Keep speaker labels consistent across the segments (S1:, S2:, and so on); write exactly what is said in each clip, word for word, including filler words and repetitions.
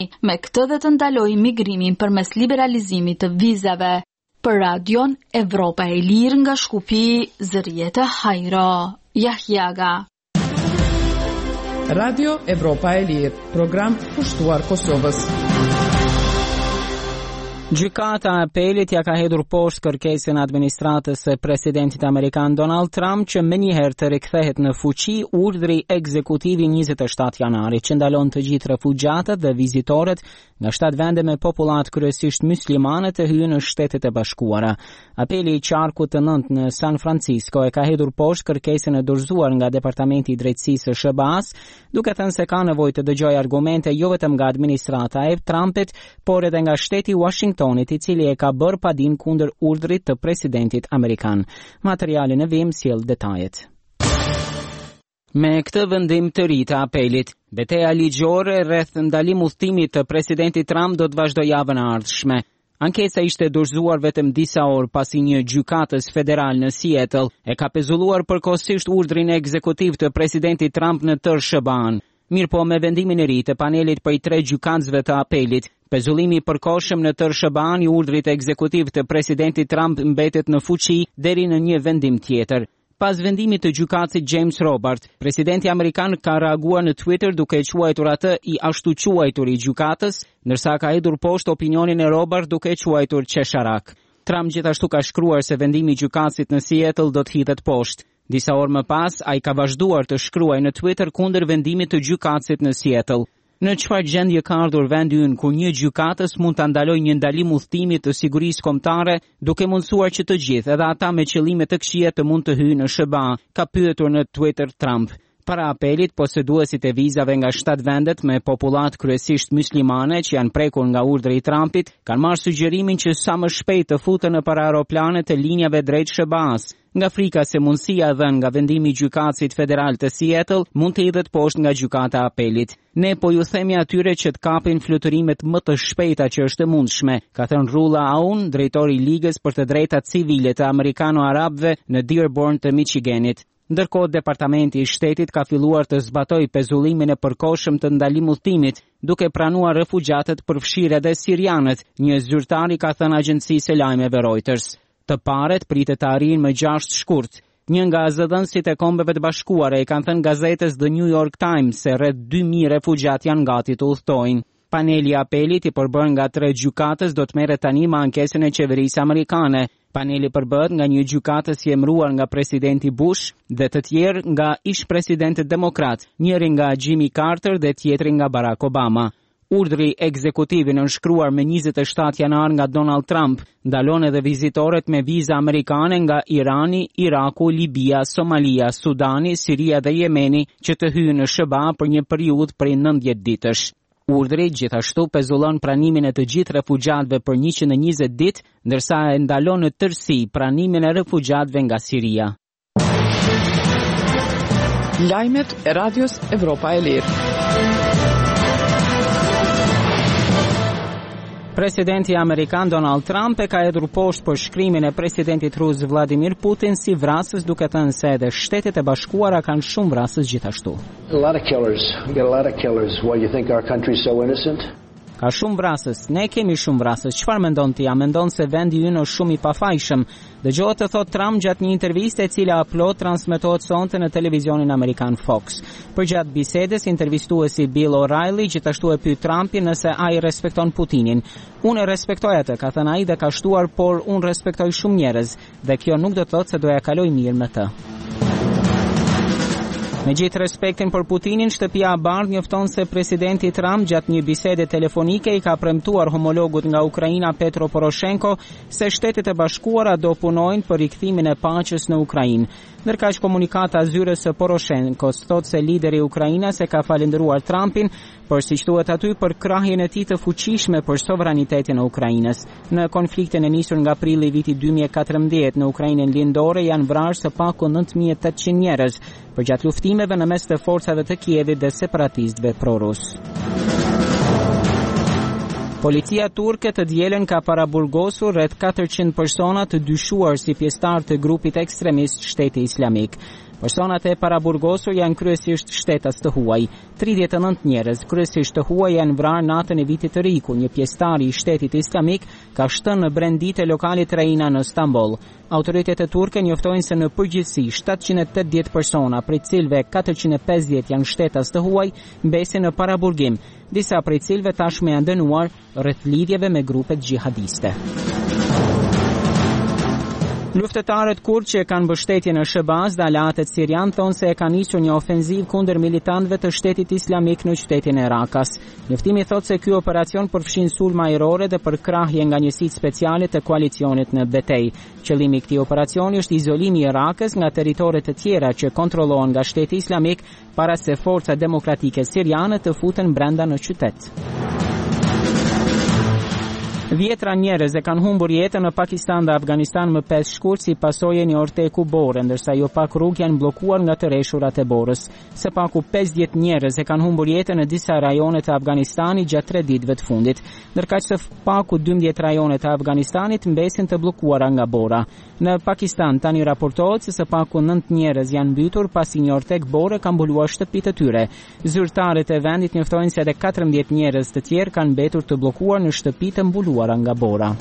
S1: me këtë dhe të ndalojë migrimin përmes liberalizimit të vizave. Për Radion Evropa e Lirë nga Shkupi, Zërieta Hajra, Jahjaga.
S2: Radio Evropa e Lirë, program pushtuar Kosovës.
S3: Gjykata e apelit ja ka hedhur poshtë kërkesën e administratës së presidentit amerikan Donald Trump që menjëherë të rikthehet në fuqi urdhri ekzekutiv i njëzet e shtatë janarit që ndalon të gjithë refugjatët dhe vizitorët nga shtatë vende me popullat kryesisht muslimane të hyjnë në Shtetet e Bashkuara. Apeli i qarkut të nëntë në San Francisco e ka hedhur poshtë kërkesën e dorëzuar nga Departamenti i Drejtësisë së S B A-s, duke thënë se ka nevojë të dëgjojë argumente jo vetëm nga administrata e Trumpit, por edhe nga shteti Washingtonit, i cili e ka bërë padin kundër urdhrit të presidentit amerikan. Materiali në vim sjell detajet. Me këtë vendim të ri të apelit, betejë ligjore rreth ndalim udhëtimit të presidentit Trump do të vazhdojë javën e ardhshme. Ankesa ishte dorëzuar vetëm disa orë pasi një gjykatës federal në Seattle e ka pezulluar përkohësisht urdhrin ekzekutiv të presidentit Trump në tërë S B A-n. Mirëpo me vendimin e ri të panelit prej tre gjykatësve të apelit, pezullimi i përkohshëm në tërë S B A-n i urdhrit ekzekutiv të presidentit Trump mbetet në fuqi deri në një vendim tjetër. Pas vendimit të gjykatësit James Robert, presidenti amerikan ka reaguar në Twitter duke quajtur atë i ashtu quajtur i gjykatës, ndërsa ka hedhur poshtë opinionin e Robert duke quajtur qesharak. Trump gjithashtu ka shkruar se vendimi i gjykatësit në Seattle do të hidhet poshtë. Disa orë më pas, ai ka vazhduar të shkruajë në Twitter kundër vendimit të gjykatësit në Seattle. Në çfarë gjendje ka ardhur vendi ynë kur një gjykatës mund ta ndalojë një ndalim udhëtimi të sigurisë kombëtare, duke mundsuar që të gjithë, edhe ata me qëllime të këqija, të mund të hyjnë në S B A, ka pyetur në Twitter Trump. Para apelit, poseduesit e vizave nga shtatë vendet me popullat kryesisht muslimane që janë prekur nga urdhri i Trumpit, kanë marrë sugjerimin që sa më shpejt të futen në para aeroplane të linjave drejt S B A-s, nga frika se mundësia dhënë nga vendimi i gjykatësit federal të Seattle mund të hidhet poshtë nga gjykata e apelit. Ne po ju themi atyre që të kapin fluturimet më të shpejta që është e mundshme, ka thënë Rula Aoun, drejtori i Ligës për të Drejtat Civile të Amerikano-Arabëve në Dearborn të Michiganit. Ndërkohë, Departamenti i Shtetit ka filluar të zbatojë pezullimin e përkohshëm të ndalim udhëtimit, duke pranuar refugjatët përfshirë edhe sirianët, një zyrtar i ka thënë agjencisë së lajmeve Reuters. Të paret pritet të arrijnë më gjashtë shkurt. Një nga zëdhënësit e Kombeve të Bashkuara i kanë thënë gazetës The New York Times se rreth dy mijë refugjat janë gati të udhtojnë. Paneli i apelit i përbërë nga tre gjykatës do të merret tani me ankesën e qeverisë amerikane. Paneli përbëhet nga një gjykatës i emëruar nga presidenti Bush dhe të tjerë nga ish-presidentët demokrat, njëri nga Jimmy Carter dhe tjetri nga Barack Obama. Urdhri ekzekutiv i nënshkruar me njëzet e shtatë janar nga Donald Trump ndalon edhe vizitoret me viza amerikane nga Irani, Iraku, Libia, Somalia, Sudani, Siria dhe Jemeni që të hyjnë në S B A për një periudhë prej nëntëdhjetë ditësh. Urdhri gjithashtu pezullon pranimin e të gjithë refugjatëve për njëqind e njëzet ditë, ndërsa e ndalon në tërësi pranimin e refugjatëve nga Siria.
S2: Lajmet e Radios Evropa e Lirë.
S3: Presidenti amerikan Donald Trump e ka hedhur poshtë për shkrimin e presidentit rus Vladimir Putin si vrasës, duke thënë se edhe Shtetet e Bashkuara kanë shumë vrasës gjithashtu.
S4: A lot of killers. We get a lot of killers. Why you think our country is so innocent?
S3: Ka shumë vrasës, ne kemi shumë vrasës. Çfarë mendon ti? A mendon se vendi ynë është shumë i pafajshëm? Dëgjohet të thot Trump gjatë një interviste e cila upload transmetohet sonte në televizionin amerikan Fox. Përgjatë bisedës, intervistuesi Bill O'Reilly gjithashtu e pyet Trumpin nëse ai respekton Putinin. Unë e respektoj atë, ka thënë ai dhe ka shtuar, por unë respektoj shumë njerëz dhe kjo nuk do të thotë se do ja kaloj mirë me të. Me gjithë respektin për Putinin, shtëpia e Bardhë njofton se presidenti Trump gjatë një bisede telefonike i ka premtuar homologut nga Ukraina Petro Poroshenko se Shtetet e Bashkuara do punojnë për rikthimin e paqes në Ukrainë. Ndërkaq komunikata zyres së Poroshenkos thot se lideri i Ukrainës e ka falendëruar Trumpin, por siç thuhet aty për krahjen e tij të fuqishme për sovranitetin e Ukrainës. Në konfliktin e nisur nga prilli i vitit dy mijë e katërmbëdhjetë në Ukrainën lindore janë vrarë së paku nëntë mijë e tetëqind njerëz përgjatë luftimeve në mes të forcave të Kievit dhe separatistëve prorus. Policia turke të dielën ka paraburgosur rreth katërqind persona të dyshuar si pjesëtar të grupit ekstremist Shteti Islamik. Personat e paraburgosur janë kryesisht shtetas të huaj. tridhjetë e nëntë njerëz, kryesisht të huaj, janë vrarë natën e vitit të ri, kur një pjesëtar i Shtetit Islamik ka shtënë në brendit e lokalit Reina në Stamboll. Autoritetet turke njoftojnë se në përgjithësi shtatëqind e tetëdhjetë persona, prej cilëve katërqind e pesëdhjetë janë shtetas të huaj, mbesin në paraburgim, disa prej cilëve tashmë janë dënuar rreth lidhjeve me grupet xhihadiste. Luftëtarët kurd që kanë mbështetje në Shëbaz dhe aleatet sirian thonë se e kanë nisur një ofenziv kundër militantëve të Shtetit Islamik në qytetin e Rakas. Njoftimi thotë se ky operacion përfshin sulma ajrore dhe përkrahje nga njësitë speciale të koalicionit në betejë. Qëllimi i këtij operacioni është izolimi i Rakës nga territoret të tjera që kontrollohen nga Shteti Islamik para se forcat demokratike siriane të futen brenda në qytet. Vjetra njerëz e kanë humbur jetën në Pakistan dhe Afganistan më pesë shkurt si pasojë e një orteku bore, ndërsa jo pak rrugë janë bllokuar nga të rreshurat e borës. Së paku pesëdhjetë njerëz e kanë humbur jetën në disa rajone të Afganistanit gjatë tre ditëve të fundit, ndërkaq së paku dymbëdhjetë rajone të Afganistanit mbesin të bllokuara nga bora. Në Pakistan tani raportohet se së paku nëntë njerëz janë mbytur pasi një ortek bore ka mbuluar shtëpitë e tyre. Zyrtarët e vendit njoftojnë se edhe katërmbëdhjetë njerëz të tjerë kanë mbetur të bllokuar në shtëpitë mbuluara nga bora.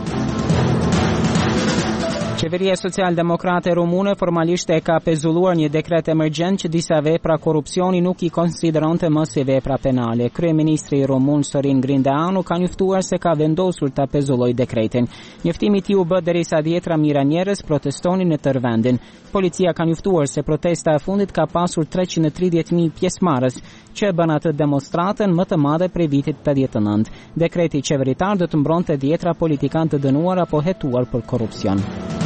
S3: Qeveria Social-Demokrate Rumune formalisht e ka pezulluar një dekret emergjent që disa vepra korrupsioni nuk i konsideronte më si vepra penale. Kryeministri rumun Sorin Grindeanu ka njoftuar se ka vendosur ta pezullojë dekretin. Njoftimi i tij u bë derisa dhjetra mijëra njerëz protestonin në tërë vendin. Policia ka njoftuar se protesta e fundit ka pasur treqind e tridhjetë mijë pjesëmarrës, që e bën atë demonstratën më të madhe prej vitit pesëdhjetë e nëntë. Dekreti qeveritar do të mbronte dhjetra politikanë të dënuar apo hetuar për korrupsion.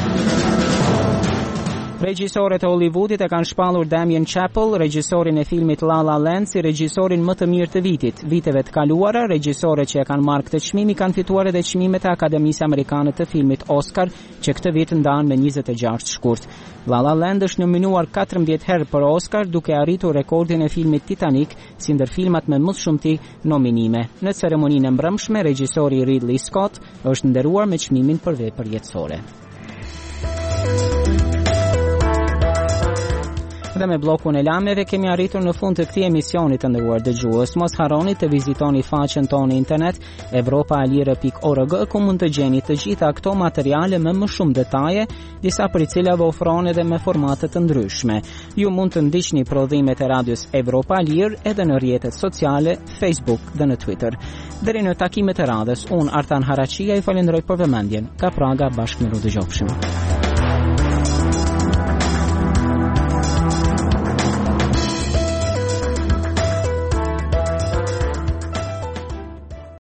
S3: Regjisorët e Hollywoodit e kanë shpallur Damien Chazelle, regjisorin e filmit La La Land, si regjisorin më të mirë të vitit. Viteve të kaluara, regjisorët që e kanë marrë këtë çmim i kanë fituar edhe çmimet e Akademisë Amerikane të filmit Oscar, që këtë vit ndahen me njëzet e gjashtë shkurt. La La Land është nominuar katërmbëdhjetë herë për Oscar, duke arritur rekordin e filmit Titanic si ndër filmat me më shumti nominime. Në ceremoninë e mbrëmshme, regjisori Ridley Scott është nderuar me çmimin për vepër jetësore. Dhe me blokun e lajmeve kemi arritur në fund të këtij emisioni të nderuar dëgjues. Mos harroni të vizitoni faqen tonë në internet europa e lirë pikë org, ku mund të gjeni të gjitha këto materiale me më shumë detaje, disa për cilave ofron edhe me formate të ndryshme. Ju mund të ndiqni prodhimet e radios Evropa e Lirë edhe në rrjetet sociale, Facebook dhe në Twitter. Deri në takimet e radhës, unë Artan Haraqia i falenderoj për vëmendjen. Ka Praga, bashkë miru dëgjofshim.